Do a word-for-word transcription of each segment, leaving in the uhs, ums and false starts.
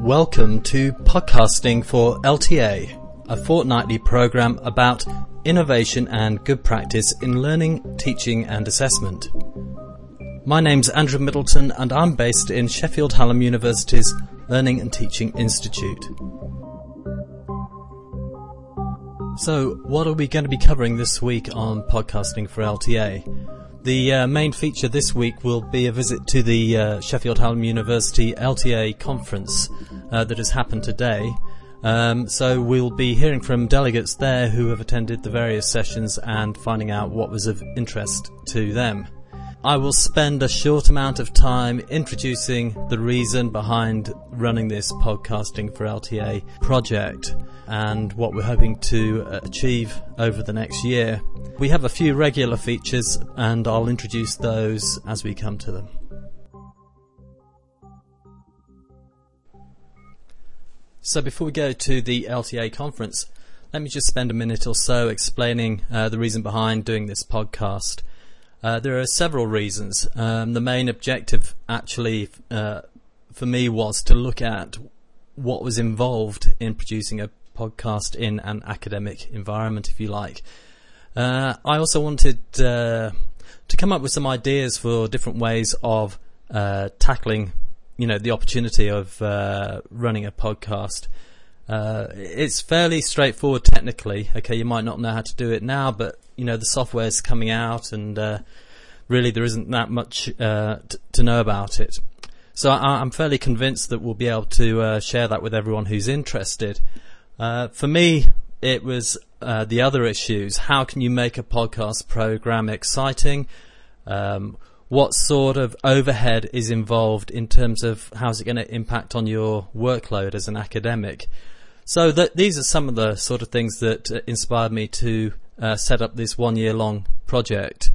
Welcome to Podcasting for L T A, a fortnightly program about innovation and good practice in learning, teaching and assessment. My name's Andrew Middleton and I'm based in Sheffield Hallam University's Learning and Teaching Institute. So, what are we going to be covering this week on Podcasting for L T A? The uh, main feature this week will be a visit to the uh, Sheffield Hallam University L T A conference uh, that has happened today. Um, so we'll be hearing from delegates there who have attended the various sessions and finding out what was of interest to them. I will spend a short amount of time introducing the reason behind running this Podcasting for L T A project and what we're hoping to achieve over the next year. We have a few regular features and I'll introduce those as we come to them. So before we go to the L T A conference, let me just spend a minute or so explaining uh, the reason behind doing this podcast. Uh, there are several reasons. Um, the main objective actually uh, for me was to look at what was involved in producing a podcast in an academic environment, if you like. Uh, I also wanted uh, to come up with some ideas for different ways of uh, tackling, you know, the opportunity of uh, running a podcast. Uh, it's fairly straightforward technically. Okay, you might not know how to do it now, but you know the software's coming out, and uh, really there isn't that much uh, t- to know about it. So I- I'm fairly convinced that we'll be able to uh, share that with everyone who's interested. Uh, for me, it was uh, the other issues. How can you make a podcast program exciting? Um, what sort of overhead is involved in terms of how's it going to impact on your workload as an academic? So th- these are some of the sort of things that uh, inspired me to uh, set up this one-year-long project.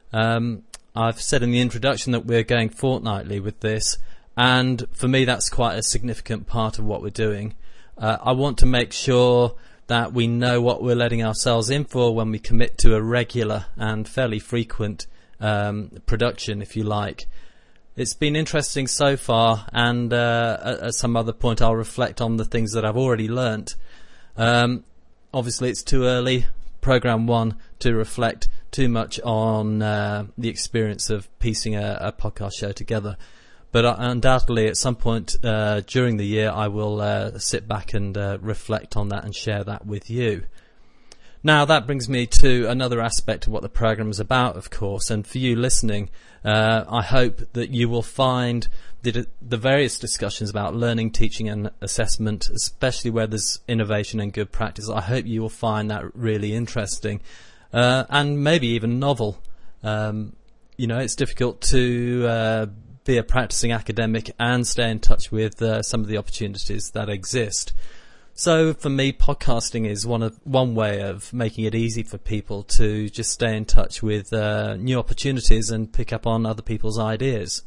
Um, I've said in the introduction that we're going fortnightly with this, and for me that's quite a significant part of what we're doing. Uh, I want to make sure that we know what we're letting ourselves in for when we commit to a regular and fairly frequent um, production, if you like. It's been interesting so far, and uh, at, at some other point I'll reflect on the things that I've already learnt. Um, obviously it's too early, Programme one, to reflect too much on uh, the experience of piecing a, a podcast show together. But uh, undoubtedly at some point uh, during the year I will uh, sit back and uh, reflect on that and share that with you. Now that brings me to another aspect of what the programme is about, of course, and for you listening, uh, I hope that you will find the, the various discussions about learning, teaching and assessment, especially where there's innovation and good practice, I hope you will find that really interesting uh, and maybe even novel. Um, you know, it's difficult to uh, be a practicing academic and stay in touch with uh, some of the opportunities that exist. So for me, podcasting is one of one way of making it easy for people to just stay in touch with uh, new opportunities and pick up on other people's ideas.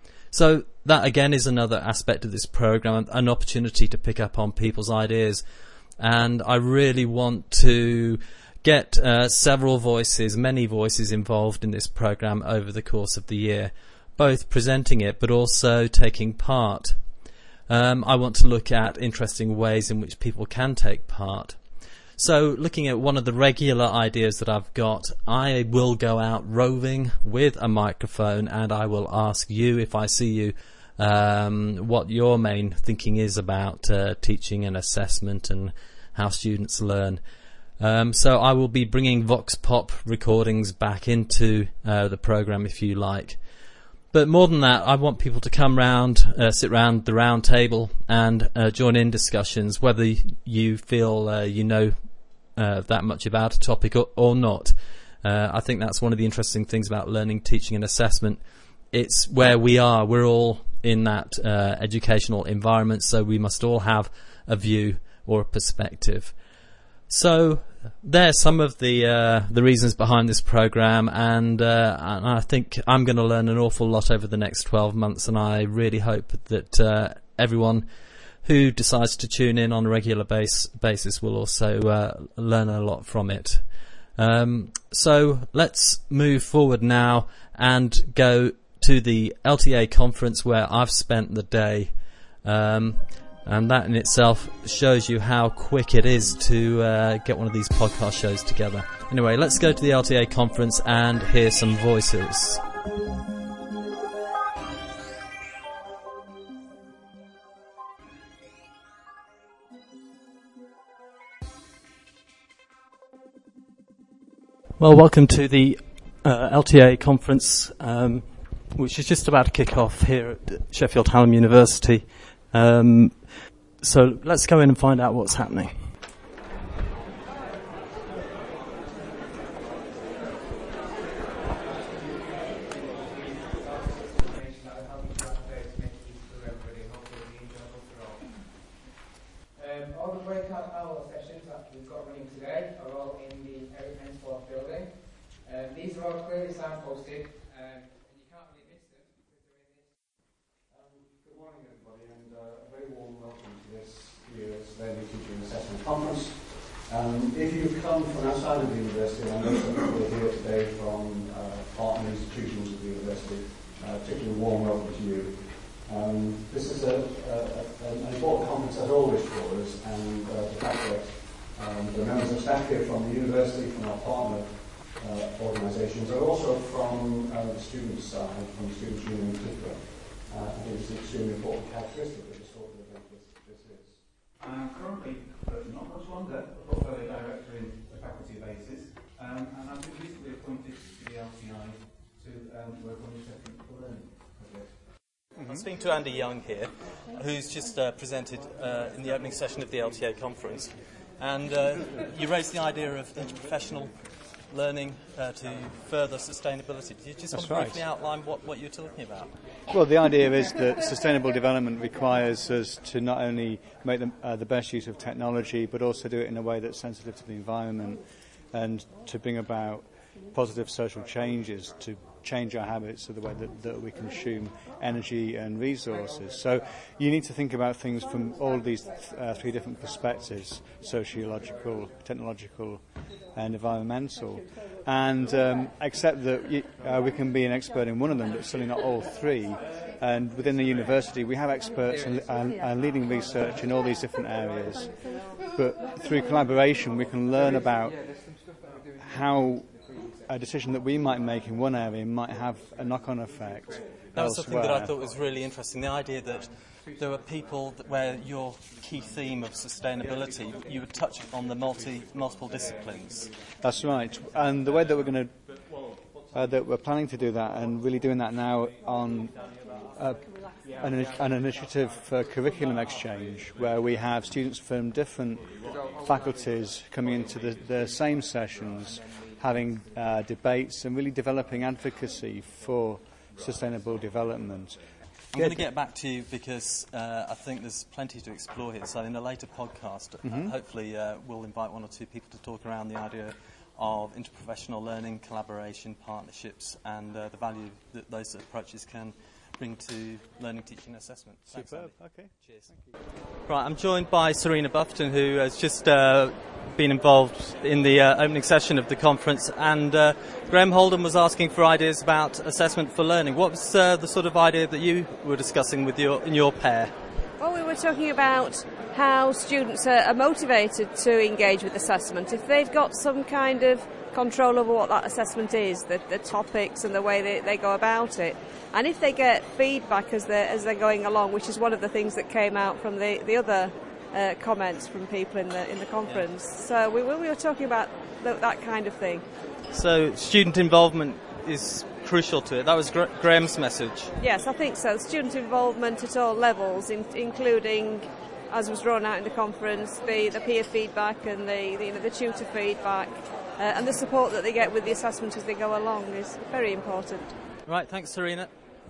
So that again is another aspect of this program, an opportunity to pick up on people's ideas. And I really want to get uh, several voices, many voices involved in this program over the course of the year, both presenting it but also taking part. Um, I want to look at interesting ways in which people can take part. So looking at one of the regular ideas that I've got, I will go out roving with a microphone and I will ask you, if I see you, um, what your main thinking is about uh, teaching and assessment and how students learn. Um, so I will be bringing Vox Pop recordings back into uh, the program, if you like. But more than that, I want people to come round, uh, sit round the round table and uh, join in discussions, whether you feel uh, you know uh, that much about a topic or, or not. Uh, I think that's one of the interesting things about learning, teaching and assessment. It's where we are. We're all in that uh, educational environment, so we must all have a view or a perspective. So there's some of the uh, the reasons behind this program, and, uh, and I think I'm going to learn an awful lot over the next twelve months, and I really hope that uh, everyone who decides to tune in on a regular base, basis will also uh, learn a lot from it. Um, so let's move forward now and go to the L T A conference where I've spent the day. Um, And that in itself shows you how quick it is to uh, get one of these podcast shows together. Anyway, let's go to the L T A conference and hear some voices. Well, welcome to the uh, L T A conference, um, which is just about to kick off here at Sheffield Hallam University. Um, so let's go in and find out what's happening. Um, all the breakout hour sessions that we've got running today are all in the Eric Hensworth building. Um, these are all clearly signposted, um, and you can't really miss them because they're in this. Um, good morning, everybody, and uh, a very warm welcome to this year's Learning, Teaching and Assessment Conference. Um, if you've come from outside of the university, and I know some people are here today from uh, partner institutions of the university, uh, particularly warm welcome to you. Um, this is a, a, a, an important conference as always for us, and uh, the fact that um, the members of staff here from the university, from our partner uh, organisations, are also from uh, the students' side, from the Students' Union in particular. Uh, I think it's an extremely important characteristic of the sort of event this, this is. I'm currently, but not much longer, a portfolio director in the Faculty of ACES, um, and I've been recently appointed to the L T I to um, work on the Assessment for Learning project. Mm-hmm. I'm speaking to Andy Young here, who's just uh, presented uh, in the opening session of the L T A conference. And uh, you raised the idea of interprofessional learning uh, to further sustainability. Do you just That's want to right. briefly outline what, what you're talking about? Well, the idea is that sustainable development requires us to not only make the, uh, the best use of technology, but also do it in a way that's sensitive to the environment and to bring about positive social changes, to change our habits of the way that, that we consume energy and resources. So you need to think about things from all these uh, three different perspectives: sociological, technological and environmental. And um, accept that you, uh, we can be an expert in one of them, but certainly not all three. And within the university, we have experts and, and, and leading research in all these different areas. But through collaboration, we can learn about how a decision that we might make in one area might have a knock-on effect That was elsewhere. something that I thought was really interesting, the idea that there were people that where your key theme of sustainability, you would touch on the multi multiple disciplines. That's right. And the way that we're going to, uh, that we're planning to do that, and really doing that now on uh, an, an initiative for curriculum exchange, where we have students from different faculties coming into the, the same sessions, having uh, debates and really developing advocacy for sustainable development. I'm going to get back to you because uh, I think there's plenty to explore here. So in a later podcast, Mm-hmm. uh, hopefully uh, we'll invite one or two people to talk around the idea of interprofessional learning, collaboration, partnerships, and uh, the value that those approaches can bring to learning, teaching and assessment. Thanks, Superb. Andy. Okay. Cheers. Right, I'm joined by Serena Buffington, who has just uh, been involved in the uh, opening session of the conference, and uh, Graham Holden was asking for ideas about assessment for learning. What was uh, the sort of idea that you were discussing with your in your pair? Well, we were talking about how students are, are motivated to engage with assessment. If they've got some kind of control over what that assessment is, the, the topics and the way they, they go about it, and if they get feedback as they're, as they're going along, which is one of the things that came out from the, the other uh, comments from people in the in the conference. Yeah. So we, we were talking about th- that kind of thing. So student involvement is crucial to it. That was Gra- Graham's message. Yes, I think so. Student involvement at all levels, in, including, as was drawn out in the conference, the, the peer feedback and the, the, you know, the tutor feedback, uh, and the support that they get with the assessment as they go along is very important. Right, thanks, Serena.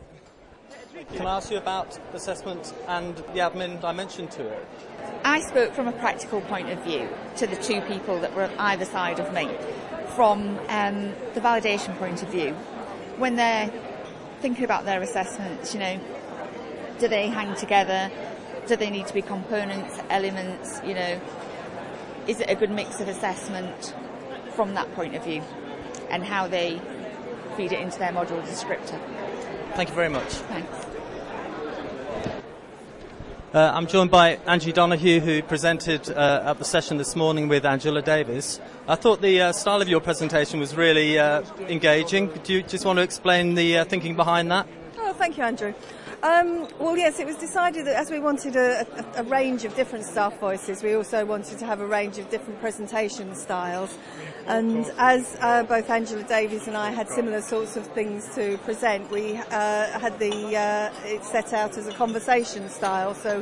Can I ask you about assessment and the admin dimension to it? I spoke from a practical point of view to the two people that were on either side of me. From um, the validation point of view, when they're thinking about their assessments, you know, do they hang together? Do they need to be components, elements, you know? Is it a good mix of assessment from that point of view? And how they feed it into their module descriptor. Thank you very much. Thanks. Uh, I'm joined by Angie Donoghue, who presented uh, at the session this morning with Angela Davis. I thought the uh, style of your presentation was really uh, engaging. Do you just want to explain the uh, thinking behind that? Oh, thank you, Andrew. Um, well, yes, it was decided that as we wanted a, a, a range of different staff voices, we also wanted to have a range of different presentation styles. And as uh, both Angela Davies and I had similar sorts of things to present, we uh, had the uh, it set out as a conversation style. So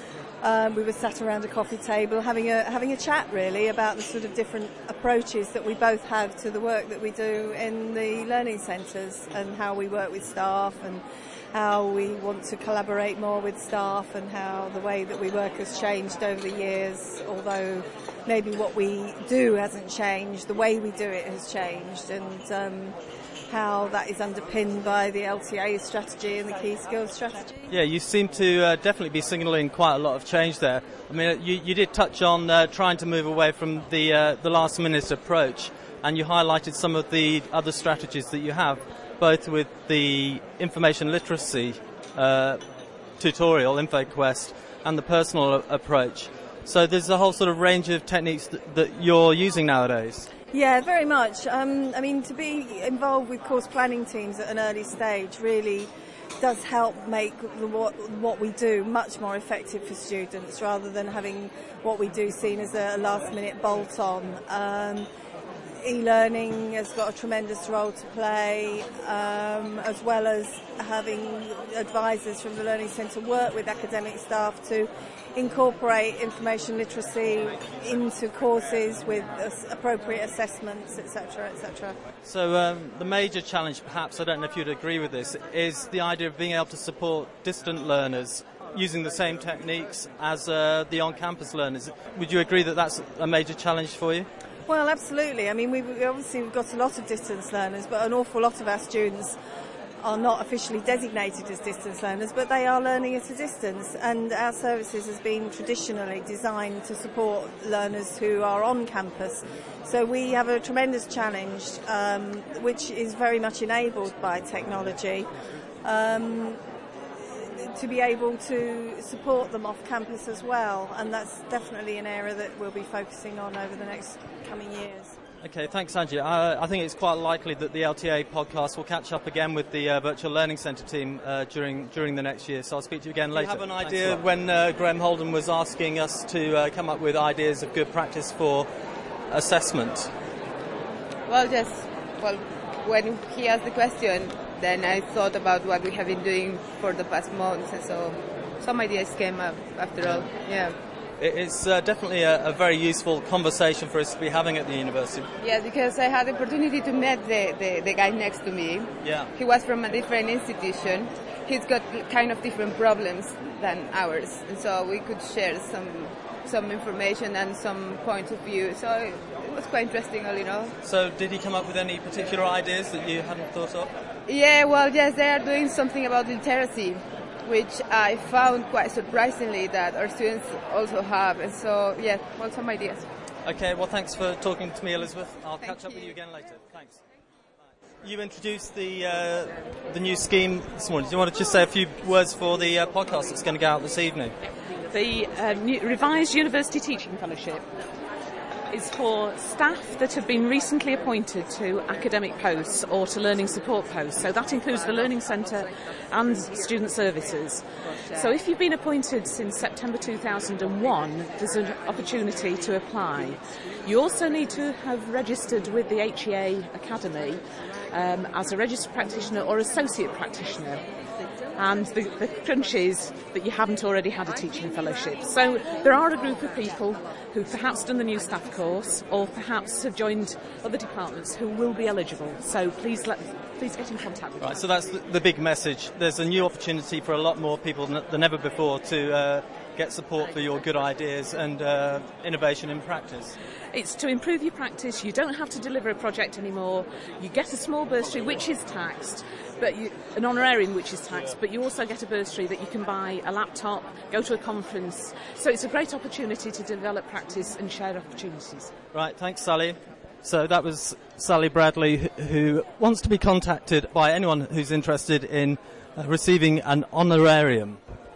um, we were sat around a coffee table having a having a chat really about the sort of different approaches that we both have to the work that we do in the learning centres and how we work with staff and how we want to collaborate more with staff and how the way that we work has changed over the years, although maybe what we do hasn't changed, the way we do it has changed, and um, how that is underpinned by the L T A strategy and the key skills strategy. Yeah, you seem to uh, definitely be signalling quite a lot of change there. I mean, you, you did touch on uh, trying to move away from the, uh, the last minute approach, and you highlighted some of the other strategies that you have, both with the information literacy uh, tutorial, InfoQuest, and the personal a- approach. So there's a whole sort of range of techniques that, that you're using nowadays. Yeah, very much. Um, I mean, to be involved with course planning teams at an early stage really does help make the, what, what we do much more effective for students, rather than having what we do seen as a last-minute bolt-on. Um, E-learning has got a tremendous role to play, um, as well as having advisors from the Learning Centre work with academic staff to incorporate information literacy into courses with appropriate assessments, et cetera, et cetera. So um, the major challenge, perhaps, I don't know if you'd agree with this, is the idea of being able to support distant learners using the same techniques as uh, the on-campus learners. Would you agree that that's a major challenge for you? Well, absolutely. I mean, we've obviously we've got a lot of distance learners, but an awful lot of our students are not officially designated as distance learners, but they are learning at a distance. And our services has been traditionally designed to support learners who are on campus. So we have a tremendous challenge, um, which is very much enabled by technology, um, to be able to support them off campus as well, and that's definitely an area that we'll be focusing on over the next coming years. Okay, thanks, Angie. I, I think it's quite likely that the L T A podcast will catch up again with the uh, Virtual Learning Centre team uh, during during the next year, so I'll speak to you again later. Do you have an idea when uh, Graham Holden was asking us to uh, come up with ideas of good practice for assessment? Well, yes. Well, when he asked the question, then I thought about what we have been doing for the past months, and so some ideas came up after all. Yeah. It's uh, definitely a, a very useful conversation for us to be having at the university. Yeah, because I had the opportunity to meet the, the, the guy next to me. Yeah. He was from a different institution. He's got kind of different problems than ours, and so we could share some some information and some points of view. So it was quite interesting, all in all. So did he come up with any particular ideas that you hadn't thought of? Yeah, well, yes, they are doing something about literacy, which I found quite surprisingly that our students also have. And so, yeah, well, some ideas. Okay, well, thanks for talking to me, Elizabeth. I'll Thank catch up you. with you again later. Thanks. You introduced the uh, the new scheme this morning. Do you want to just say a few words for the uh, podcast that's going to go out this evening? The uh, new, revised University Teaching Fellowship is for staff that have been recently appointed to academic posts or to learning support posts. So that includes the Learning Centre and Student Services. So if you've been appointed since September two thousand one, there's an opportunity to apply. You also need to have registered with the H E A Academy um, as a registered practitioner or associate practitioner. And the, the crunch is that you haven't already had a teaching fellowship. So there are a group of people who've perhaps done the new staff course or perhaps have joined other departments who will be eligible. So please let please get in contact with us. Right, so that's the, the big message. There's a new opportunity for a lot more people than, than ever before to uh, get support for your good ideas and uh, innovation in practice. It's to improve your practice. You don't have to deliver a project anymore. You get a small bursary which is taxed, but you, an honorarium which is taxed, but you also get a bursary that you can buy a laptop, go to a conference. So it's a great opportunity to develop practice and share opportunities. Right, thanks, Sally. So that was Sally Bradley, who wants to be contacted by anyone who's interested in uh, receiving an honorarium.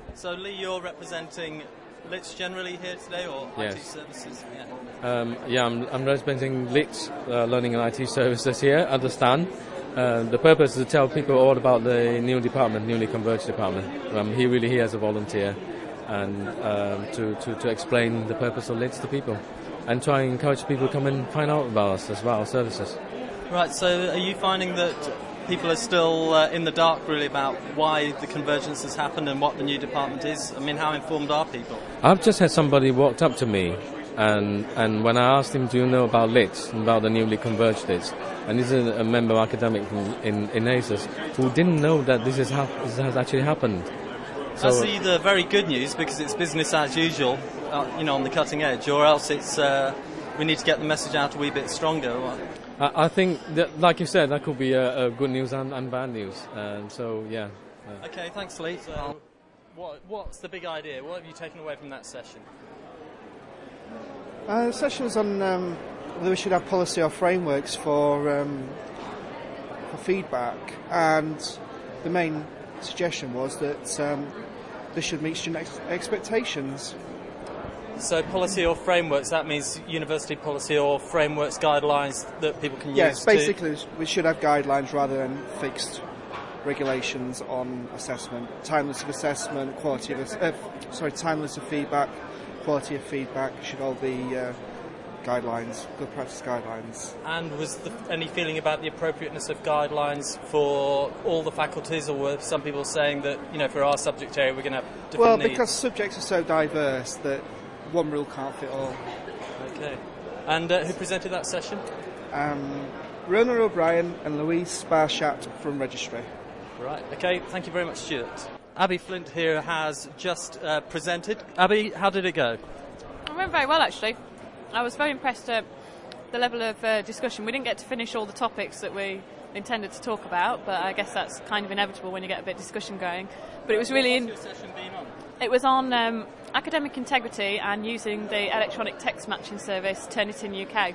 So Lee, you're representing Litz generally here today, or Yes. I T services? Yeah. Um, yeah, I'm, I'm representing Litz uh, Learning and I T Services here at the stand. Uh, the purpose is to tell people all about the new department, newly converged department. Um, he really here as a volunteer, and um, to, to, to explain the purpose of Litz to people, and try and encourage people to come and find out about us as well, our services. Right, so are you finding that people are still uh, in the dark really about why the convergence has happened and what the new department is? I mean, how informed are people? I've just had somebody walked up to me, and and when I asked him, do you know about Litz, about the newly converged Litz, and he's a, a member academic from, in, in ASUS, who didn't know that this, is ha- this has actually happened. So, That's either very good news because it's business as usual, uh, you know, on the cutting edge, or else it's uh, we need to get the message out a wee bit stronger. I, I think that, like you said, that could be a, a good news and, and bad news. Um, so yeah. Uh. Okay, thanks, Lee. So, what what's the big idea? What have you taken away from that session? Uh, the session was on um, whether we should have policy or frameworks for um, for feedback, and the main suggestion was that um, this should meet student ex- expectations. So policy or frameworks, that means university policy or frameworks, guidelines that people can yes, use? Yes, basically to... we should have guidelines rather than fixed regulations on assessment, timeliness of assessment, quality of uh, sorry, timeliness of feedback, quality of feedback should all be uh, guidelines, good practice guidelines. And was there any feeling about the appropriateness of guidelines for all the faculties, or were some people saying that, you know, for our subject area we're going to have different well, needs? Well, because subjects are so diverse that one rule can't fit all. Okay. And uh, who presented that session? Um, Rona O'Brien and Louise Sparchat from Registry. Right, okay, thank you very much, Stuart. Abby Flint here has just uh, presented. Abby, how did it go? It went very well, actually. I was very impressed at the level of uh, discussion. We didn't get to finish all the topics that we intended to talk about, but I guess that's kind of inevitable when you get a bit of discussion going. But it was really... What's your session been on? It was on um, academic integrity and using the electronic text matching service Turnitin U K.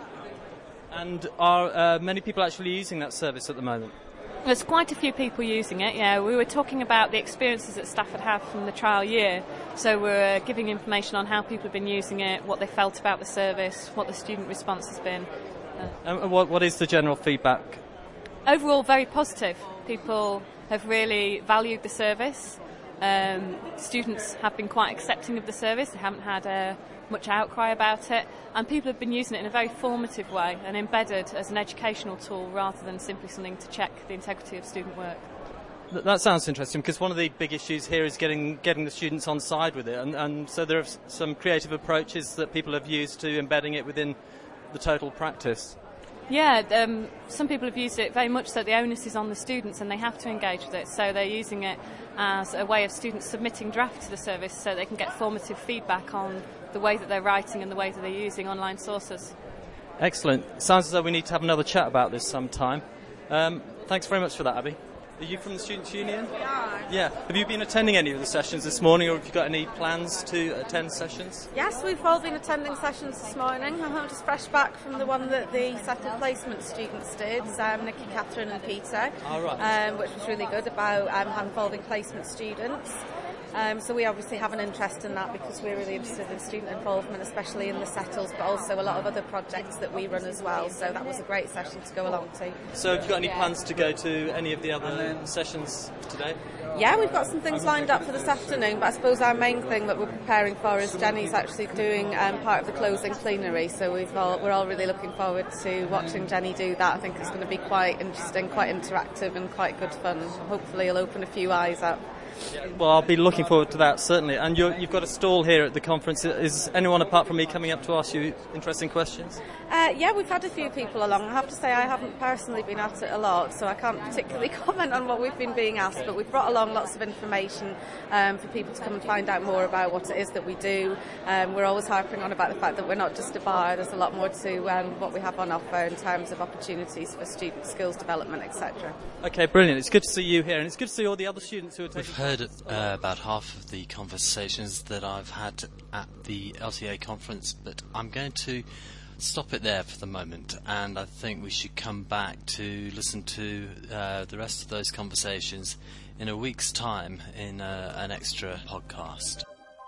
And are uh, many people actually using that service at the moment? There's quite a few people using it, yeah. We were talking about the experiences that staff had had from the trial year. So we were giving information on how people have been using it, what they felt about the service, what the student response has been. Uh, and what, what is the general feedback? Overall, very positive. People have really valued the service. Um, students have been quite accepting of the service. They haven't had uh, much outcry about it, and people have been using it in a very formative way and embedded as an educational tool rather than simply something to check the integrity of student work. Th- that sounds interesting, because one of the big issues here is getting getting the students on side with it, and, and so there are s- some creative approaches that people have used to embedding it within the total practice. Yeah, um, some people have used it very much so the onus is on the students and they have to engage with it, so they're using it as a way of students submitting draft to the service so they can get formative feedback on the way that they're writing and the way that they're using online sources. Excellent. Sounds as though we need to have another chat about this sometime. Um, thanks very much for that, Abby. Are you from the Students' Union? We are. Yeah. Have you been attending any of the sessions this morning, or have you got any plans to attend sessions? Yes, we've all been attending sessions this morning. I'm just fresh back from the one that the settled placement students did, um, Nikki, Catherine and Peter, oh, right. um, which was really good about um, involving placement students. Um, so we obviously have an interest in that because we're really interested in student involvement, especially in the settles, but also a lot of other projects that we run as well. So that was a great session to go along to. So have you got any plans to go to any of the other sessions today? Yeah, we've got some things lined up for this afternoon, but I suppose our main thing that we're preparing for is Jenny's actually doing um, part of the closing plenary, so we've all, we're all really looking forward to watching Jenny do that. I think it's going to be quite interesting, quite interactive and quite good fun. Hopefully it'll open a few eyes up. Well, I'll be looking forward to that, certainly. And you're, you've got a stall here at the conference. Is anyone apart from me coming up to ask you interesting questions? Uh, yeah, we've had a few people along. I have to say I haven't personally been at it a lot, so I can't particularly comment on what we've been being asked, but we've brought along lots of information um, for people to come and find out more about what it is that we do. Um, we're always harping on about the fact that we're not just a bar. There's a lot more to um, what we have on offer in terms of opportunities for student skills development, et cetera. Okay, brilliant. It's good to see you here, and it's good to see all the other students who are taking We've heard uh, about half of the conversations that I've had at the L T A conference, but I'm going to stop it there for the moment, and I think we should come back to listen to uh, the rest of those conversations in a week's time in uh, an extra podcast.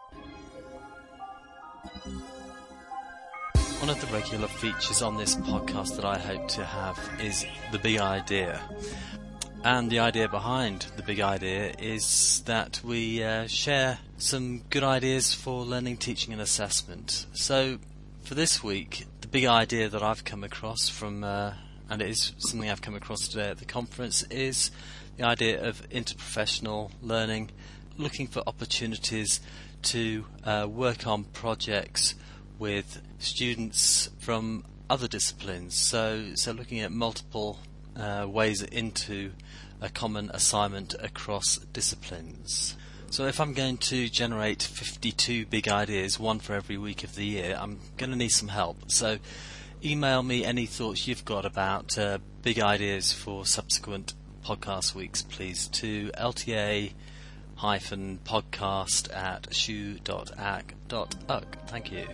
One of the regular features on this podcast that I hope to have is the big idea. And the idea behind the big idea is that we uh, share some good ideas for learning, teaching and assessment. So for this week, the big idea that I've come across from, uh, and it is something I've come across today at the conference, is the idea of interprofessional learning, looking for opportunities to uh, work on projects with students from other disciplines. So, so looking at multiple uh, ways into a common assignment across disciplines. So if I'm going to generate fifty-two big ideas, one for every week of the year, I'm going to need some help. So email me any thoughts you've got about uh, big ideas for subsequent podcast weeks, please, to L T A podcast at shu dot a c dot u c. Thank you.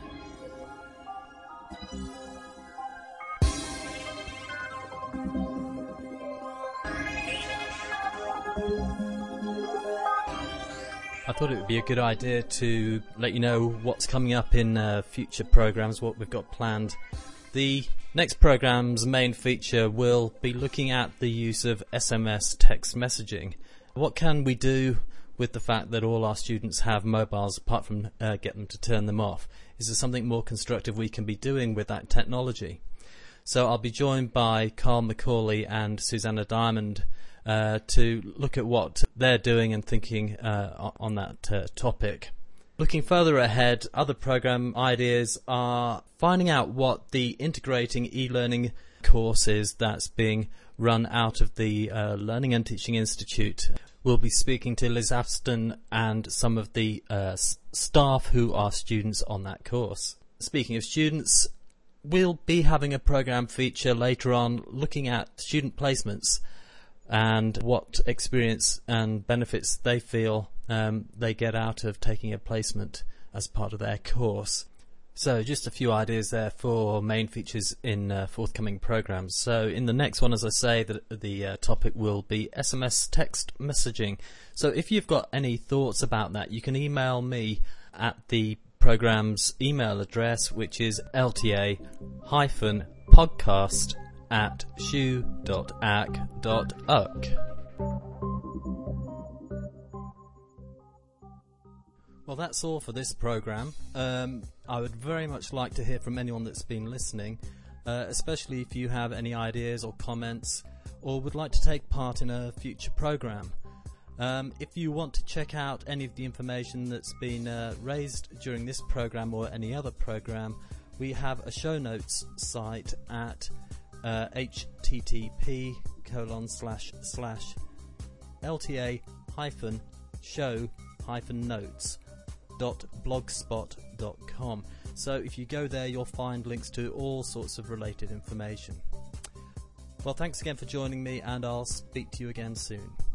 I thought it would be a good idea to let you know what's coming up in uh, future programmes, what we've got planned. The next programme's main feature will be looking at the use of S M S text messaging. What can we do with the fact that all our students have mobiles, apart from uh, get them to turn them off? Is there something more constructive we can be doing with that technology? So I'll be joined by Carl Macaulay and Susanna Diamond uh, to look at what they're doing and thinking uh, on that uh, topic. Looking further ahead, other programme ideas are finding out what the integrating e-learning course is that's being run out of the uh, Learning and Teaching Institute. We'll be speaking to Liz Aston and some of the uh, s- staff who are students on that course. Speaking of students, we'll be having a programme feature later on looking at student placements and what experience and benefits they feel um, they get out of taking a placement as part of their course. So just a few ideas there for main features in uh, forthcoming programmes. So in the next one, as I say, the, the uh, topic will be S M S text messaging. So if you've got any thoughts about that, you can email me at the programme's email address, which is L T A podcast at shu dot a c dot u c. Well, that's all for this programme. Um, I would very much like to hear from anyone that's been listening, uh, especially if you have any ideas or comments or would like to take part in a future programme. Um, if you want to check out any of the information that's been uh, raised during this programme or any other programme, we have a show notes site at uh, http colon slash slash lta hyphen show hyphen notes dot blogspot dot com. So if you go there, you'll find links to all sorts of related information. Well, thanks again for joining me, and I'll speak to you again soon.